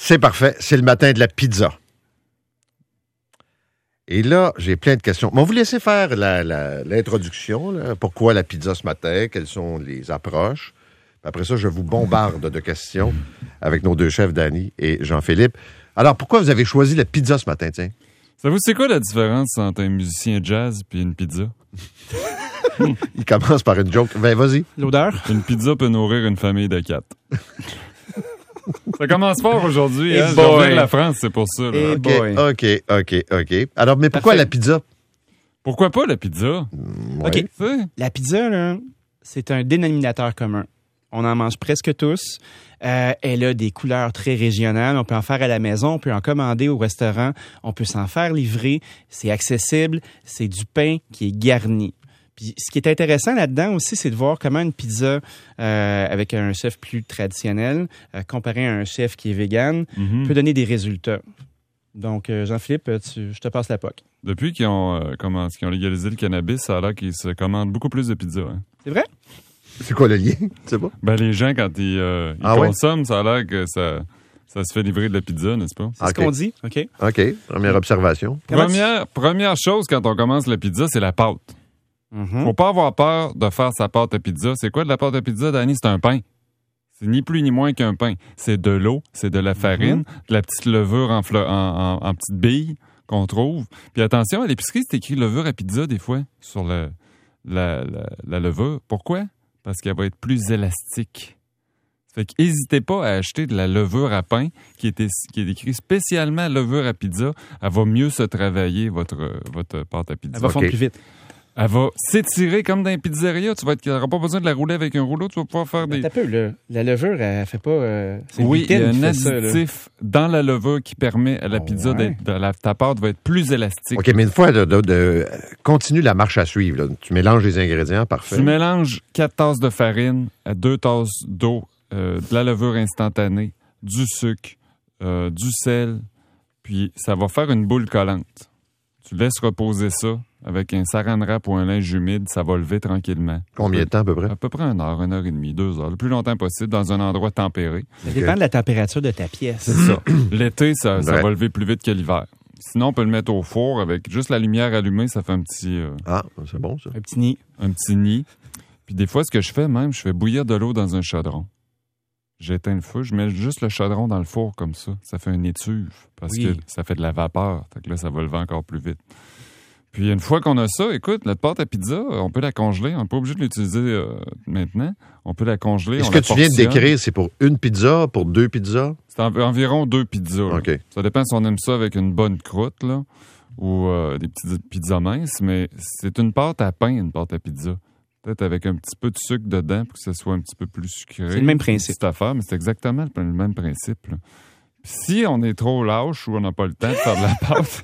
C'est parfait. C'est le matin de la pizza. Et là, j'ai plein de questions. Mais on va vous laisser faire l'introduction. Là. Pourquoi la pizza ce matin? Quelles sont les approches? Après ça, je vous bombarde de questions avec nos deux chefs, Danny et Jean-Philippe. Alors, pourquoi vous avez choisi la pizza ce matin, tiens? Savez-vous, c'est quoi la différence entre un musicien jazz et une pizza? Il commence par une joke. Ben, vas-y. L'odeur? Une pizza peut nourrir une famille de 4. Ça commence fort aujourd'hui. Hein? Je reviens de la France, c'est pour ça. Là. OK. Alors, mais pourquoi la pizza? Pourquoi pas la pizza? OK. La pizza, là, c'est un dénominateur commun. On en mange presque tous. Elle a des couleurs très régionales. On peut en faire à la maison, on peut en commander au restaurant, on peut s'en faire livrer. C'est accessible, c'est du pain qui est garni. Puis ce qui est intéressant là-dedans aussi, c'est de voir comment une pizza avec un chef plus traditionnel, comparé à un chef qui est vegan, peut donner des résultats. Donc, Jean-Philippe, je te passe la POC. Depuis qu'ils ont légalisé le cannabis, ça a l'air qu'ils se commandent beaucoup plus de pizza. Hein? C'est vrai? C'est quoi le lien? Tu sais pas? Ben, les gens, quand ils consomment, ça a l'air que ça se fait livrer de la pizza, n'est-ce pas? C'est ce qu'on dit. OK. Première observation. Première chose quand on commence la pizza, c'est la pâte. Faut pas avoir peur de faire sa pâte à pizza. C'est quoi de la pâte à pizza, Danny? C'est un pain. C'est ni plus ni moins qu'un pain. C'est de l'eau, c'est de la farine, de la petite levure en petites billes qu'on trouve. Puis attention, à l'épicerie, c'est écrit levure à pizza des fois sur la levure. Pourquoi? Parce qu'elle va être plus élastique. Fait qu'hésitez pas à acheter de la levure à pain qui est écrit spécialement levure à pizza. Elle va mieux se travailler, votre pâte à pizza. Elle va fondre plus vite. Elle va s'étirer comme dans une pizzeria. Tu n'auras pas besoin de la rouler avec un rouleau. Tu vas pouvoir faire des... T'as peu, là. La levure, elle fait pas... Oui, il y a un additif dans la levure qui permet à la pizza ta pâte va être plus élastique. OK, mais une fois, continue la marche à suivre. Là. Tu mélanges les ingrédients, parfait. Tu mélanges 4 tasses de farine à 2 tasses d'eau, de la levure instantanée, du sucre, du sel, puis ça va faire une boule collante. Tu laisses reposer ça avec un saran wrap ou un linge humide, ça va lever tranquillement. Combien de temps à peu près? À peu près 1 heure, 1 heure et demie, 2 heures. Le plus longtemps possible dans un endroit tempéré. Ça dépend de la température de ta pièce. C'est ça. L'été, ça va lever plus vite que l'hiver. Sinon, on peut le mettre au four avec juste la lumière allumée, ça fait un petit... c'est bon ça. Un petit nid. Un petit nid. Puis des fois, ce que je fais même, je fais bouillir de l'eau dans un chaudron. J'éteins le feu, je mets juste le chaudron dans le four comme ça. Ça fait un étuve parce que ça fait de la vapeur. Fait que là, ça va lever encore plus vite. Puis une fois qu'on a ça, écoute, notre pâte à pizza, on peut la congeler. On n'est pas obligé de l'utiliser maintenant. On peut la congeler. Est-ce que tu viens de décrire, c'est pour une pizza, pour 2 pizzas? C'est environ 2 pizzas. OK. Ça dépend si on aime ça avec une bonne croûte là, ou des petites pizzas minces, mais c'est une pâte à pain, une pâte à pizza. Peut-être avec un petit peu de sucre dedans pour que ce soit un petit peu plus sucré. C'est le même principe. Cette affaire, mais c'est exactement le même principe. Là. Si on est trop lâche ou on n'a pas le temps de faire de la pâte,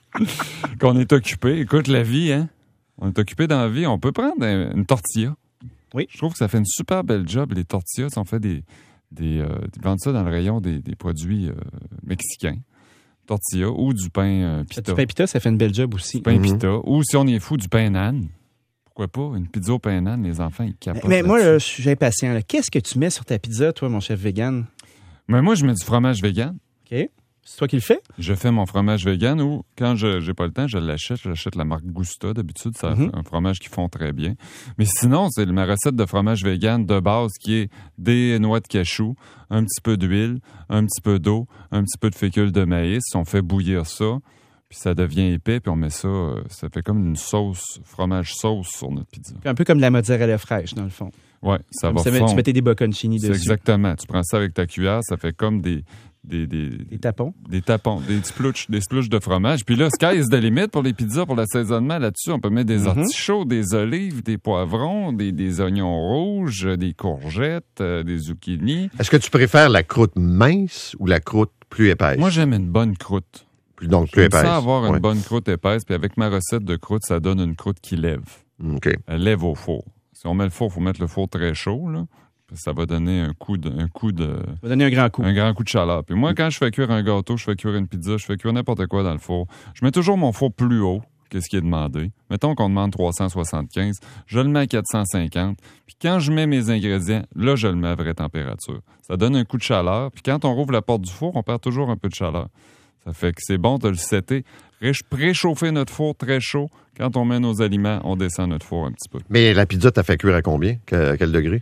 qu'on est occupé, écoute, la vie, hein? On est occupé dans la vie, on peut prendre une tortilla. Oui. Je trouve que ça fait une super belle job, les tortillas. On fait ils vendent ça dans le rayon des produits mexicains. Tortilla ou du pain pita. Du pain pita, ça fait une belle job aussi. Du pain pita. Ou si on est fou, du pain nan. Pourquoi pas? Une pizza au pain nan, les enfants, ils capotent. Mais moi, je suis impatient. Là. Qu'est-ce que tu mets sur ta pizza, toi, mon chef vegan? Mais moi, je mets du fromage vegan. OK. C'est toi qui le fais? Je fais mon fromage vegan ou, quand je n'ai pas le temps, je l'achète. J'achète la marque Gusta. D'habitude, c'est un fromage qui fond très bien. Mais sinon, c'est ma recette de fromage vegan de base qui est des noix de cachou, un petit peu d'huile, un petit peu d'eau, un petit peu de fécule de maïs. On fait bouillir ça. Puis ça devient épais, puis on met ça, ça fait comme une sauce, fromage sauce sur notre pizza. Un peu comme de la mozzarella fraîche, dans le fond. Oui, ça comme va fondre. Tu mettais des bocconcini dessus. C'est exactement. Tu prends ça avec ta cuillère, ça fait comme des tapons. Des tapons, des splouches de fromage. Puis là, sky is the limit pour les pizzas, pour l'assaisonnement. Là-dessus, on peut mettre des artichauts, des olives, des poivrons, des oignons rouges, des courgettes, des zucchini. Est-ce que tu préfères la croûte mince ou la croûte plus épaisse? Moi, j'aime une bonne croûte. Donc plus épaisse. J'aime ça avoir une bonne croûte épaisse, puis avec ma recette de croûte, ça donne une croûte qui lève. OK. Elle lève au four. Si on met le four, il faut mettre le four très chaud, là. Ça va donner un coup de... Ça va donner un grand coup. Un grand coup de chaleur. Puis moi, quand je fais cuire un gâteau, je fais cuire une pizza, je fais cuire n'importe quoi dans le four, je mets toujours mon four plus haut qu'est-ce qui est demandé. Mettons qu'on demande 375, je le mets à 450. Puis quand je mets mes ingrédients, là, je le mets à vraie température. Ça donne un coup de chaleur. Puis quand on rouvre la porte du four, on perd toujours un peu de chaleur. Ça fait que c'est bon de le setter. Préchauffer notre four très chaud. Quand on met nos aliments, on descend notre four un petit peu. Mais la pizza, t'as fait cuire à combien? Quel degré?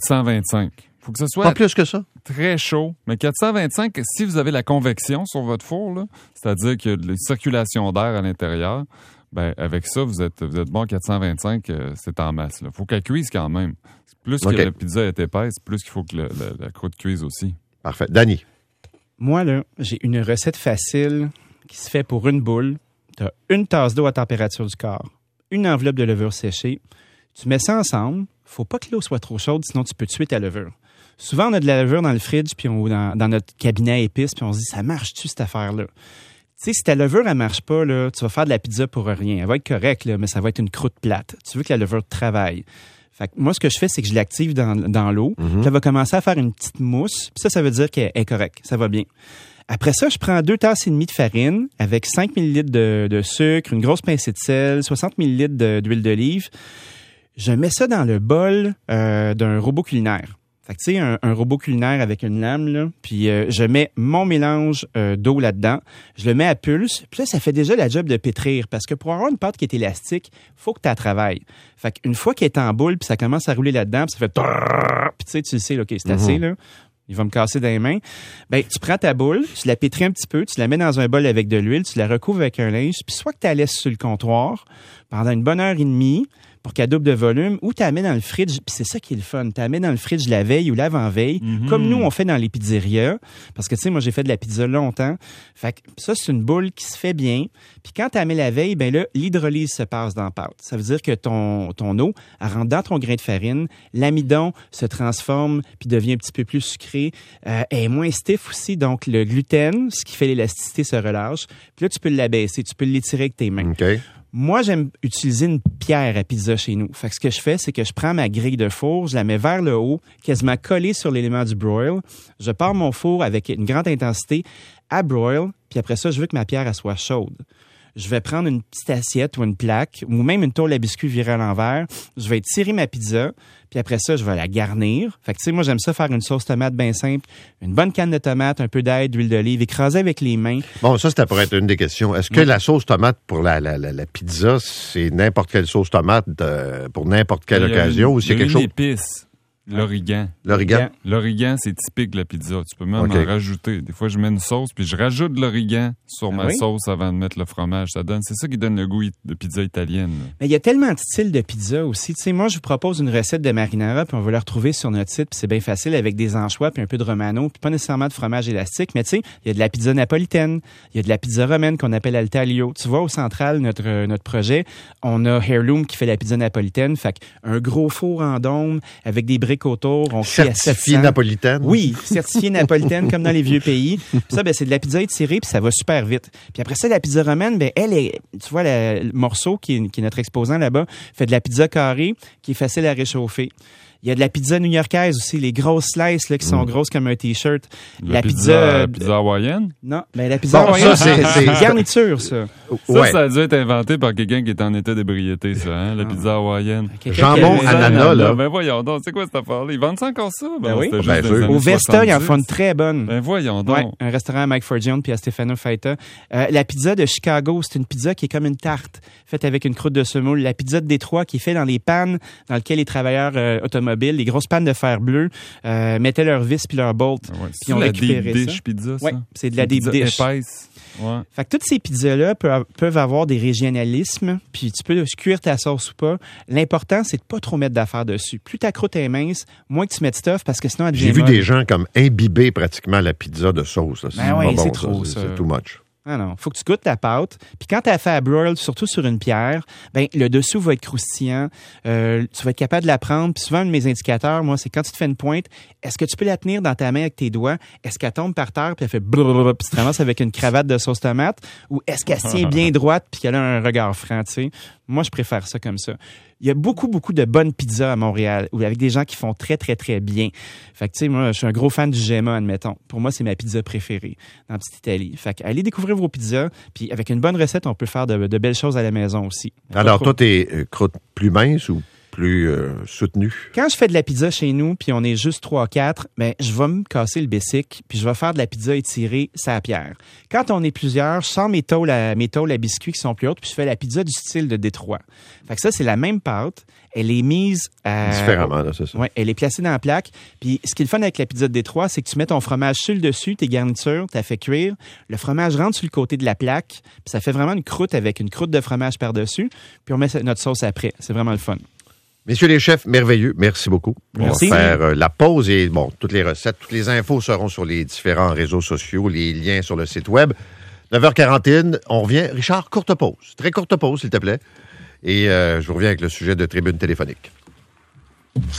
425. Faut que ce soit pas plus que ça? Très chaud. Mais 425, si vous avez la convection sur votre four, là, c'est-à-dire qu'il y a de la circulation d'air à l'intérieur, ben avec ça, vous êtes bon. 425, c'est en masse. Il faut qu'elle cuise quand même. Plus que la pizza est épaisse, plus qu'il faut que la croûte cuise aussi. Parfait. Danny? Moi, là, j'ai une recette facile qui se fait pour une boule. Tu as une tasse d'eau à température du corps, une enveloppe de levure séchée. Tu mets ça ensemble. Faut pas que l'eau soit trop chaude, sinon tu peux tuer ta levure. Souvent, on a de la levure dans le fridge puis dans notre cabinet à épices, puis on se dit, ça marche-tu, cette affaire-là? Tu sais, si ta levure, elle marche pas, là, tu vas faire de la pizza pour rien. Elle va être correcte, là, mais ça va être une croûte plate. Tu veux que la levure travaille. Fait que moi, ce que je fais, c'est que je l'active dans l'eau. Puis elle va commencer à faire une petite mousse. Puis ça veut dire qu'elle est correcte. Ça va bien. Après ça, je prends 2 tasses et demie de farine avec 5 ml de sucre, une grosse pincée de sel, 60 ml d'huile d'olive. Je mets ça dans le bol d'un robot culinaire. Fait que tu sais, un robot culinaire avec une lame, là, puis je mets mon mélange d'eau là-dedans, je le mets à pulse, puis là, ça fait déjà la job de pétrir, parce que pour avoir une pâte qui est élastique, faut que tu la travailles. Fait qu'une fois qu'elle est en boule, puis ça commence à rouler là-dedans, puis ça fait... Puis tu sais, le sais, là, OK, c'est assez, là. Il va me casser dans les mains. Ben, tu prends ta boule, tu la pétris un petit peu, tu la mets dans un bol avec de l'huile, tu la recouvres avec un linge, puis soit que tu la laisses sur le comptoir pendant une bonne heure et demie, pour qu'elle double de volume, ou tu la mets dans le fridge, puis c'est ça qui est le fun, tu la mets dans le fridge la veille ou l'avant-veille, comme nous, on fait dans les pizzerias, parce que, tu sais, moi, j'ai fait de la pizza longtemps, fait que ça, c'est une boule qui se fait bien, puis quand tu la mets la veille, ben là, l'hydrolyse se passe dans la pâte. Ça veut dire que ton eau, elle rentre dans ton grain de farine, l'amidon se transforme, puis devient un petit peu plus sucré, elle est moins stiff aussi, donc le gluten, ce qui fait l'élasticité, se relâche, puis là, tu peux l'abaisser, tu peux l'étirer avec tes mains. OK. Moi, j'aime utiliser une pierre à pizza chez nous. Fait que ce que je fais, c'est que je prends ma grille de four, je la mets vers le haut, quasiment collée sur l'élément du broil. Je pars mon four avec une grande intensité à broil, puis après ça, je veux que ma pierre elle soit chaude. Je vais prendre une petite assiette ou une plaque, ou même une tôle à biscuits virée à l'envers. Je vais tirer ma pizza, puis après ça, je vais la garnir. Fait que, tu sais, moi, j'aime ça faire une sauce tomate bien simple, une bonne canne de tomate, un peu d'ail, d'huile d'olive, écraser avec les mains. Bon, ça pourrait être une des questions. Est-ce que la sauce tomate pour la pizza, c'est n'importe quelle sauce tomate pour n'importe quelle occasion, ou c'est quelque chose... épice. L'origan. L'origan? L'origan, c'est typique de la pizza. Tu peux même en rajouter. Des fois, je mets une sauce, puis je rajoute de l'origan sur ma sauce avant de mettre le fromage. C'est ça qui donne le goût de pizza italienne. Là. Mais il y a tellement de styles de pizza aussi. Tu sais, moi, je vous propose une recette de marinara, puis on va la retrouver sur notre site, puis c'est bien facile avec des anchois, puis un peu de romano, puis pas nécessairement de fromage élastique. Mais tu sais, il y a de la pizza napolitaine, il y a de la pizza romaine qu'on appelle al taglio. Tu vois, au central, notre projet, on a Heirloom qui fait la pizza napolitaine. Fait un gros four en dôme avec des briques autour. On certifié napolitaine. Oui, certifié napolitaine comme dans les vieux pays. Puis ça, ben, c'est de la pizza étirée, puis ça va super vite. Puis après ça, la pizza romaine, ben, elle est, tu vois, le morceau qui est notre exposant là-bas, fait de la pizza carrée qui est facile à réchauffer. Il y a de la pizza new-yorkaise aussi, les grosses slices là, qui sont grosses comme un T-shirt. La pizza hawaïenne? Non, mais la pizza hawaïenne, c'est une garniture, ça. Ça a dû être inventé par quelqu'un qui est en état d'ébriété, ça, hein, la pizza hawaïenne. Jambon, ananas, là. Ben voyons donc, c'est quoi cette affaire-là? Ils vendent ça encore ça? Ben oui. Au Vesta, ils en font une très bonne. Ben voyons donc. Ouais, un restaurant à Mike Forgione puis à Stefano Faita. La pizza de Chicago, c'est une pizza qui est comme une tarte, faite avec une croûte de semoule. La pizza de Détroit qui est faite dans les pannes dans lesquelles les travailleurs automobiles, les grosses pannes de fer bleu, mettaient leurs vis puis leurs bolts. Ouais, puis on récupérait deep dish pizza, ça? Oui, c'est de la deep dish. Épaisse. Ouais. Fait que toutes ces pizzas-là peuvent avoir des régionalismes, puis tu peux cuire ta sauce ou pas. L'important, c'est de pas trop mettre d'affaires dessus. Plus ta croûte est mince, moins que tu mets de stuff, parce que sinon elle devient J'ai vu molle. des gens comme imbiber pratiquement la pizza de sauce. C'est Ben oui, pas c'est bon, trop, ça. C'est too much. Ah non, faut que tu goûtes ta pâte. Puis quand tu as fait à broil, surtout sur une pierre, ben le dessous va être croustillant. Tu vas être capable de la prendre. Puis souvent, un de mes indicateurs, moi, c'est quand tu te fais une pointe, est-ce que tu peux la tenir dans ta main avec tes doigts? Est-ce qu'elle tombe par terre puis elle fait blablabla, puis tu te ramasses avec une cravate de sauce tomate? Ou est-ce qu'elle se tient bien droite puis qu'elle a un regard franc, tu sais? Moi, je préfère ça comme ça. Il y a beaucoup, beaucoup de bonnes pizzas à Montréal, avec des gens qui font très, très, très bien. Fait que, tu sais, moi, je suis un gros fan du Gemma, admettons. Pour moi, c'est ma pizza préférée dans Petite Italie. Fait que, allez découvrir vos pizzas, puis avec une bonne recette, on peut faire de belles choses à la maison aussi. Alors, toi, t'es croûte plus mince ou plus soutenue? Quand je fais de la pizza chez nous, puis on est juste 3-4, ben, je vais me casser le bessic, puis je vais faire de la pizza étirée sa pierre. Quand on est plusieurs, je sors mes tôles à biscuits qui sont plus hautes, puis je fais la pizza du style de Détroit. Fait que ça, c'est la même pâte. Elle est mise différemment, là, c'est ça. Ouais, elle est placée dans la plaque. Puis ce qui est le fun avec la pizza de Détroit, c'est que tu mets ton fromage sur le dessus, tes garnitures, tu as fait cuire. Le fromage rentre sur le côté de la plaque, puis ça fait vraiment une croûte avec une croûte de fromage par-dessus. Puis on met notre sauce après. C'est vraiment le fun. Messieurs les chefs, merveilleux. Merci beaucoup. Merci. On va faire la pause et bon, toutes les recettes, toutes les infos seront sur les différents réseaux sociaux, les liens sur le site web. 9h41, on revient. Richard, courte pause. Très courte pause, s'il te plaît. Et je vous reviens avec le sujet de tribune téléphonique.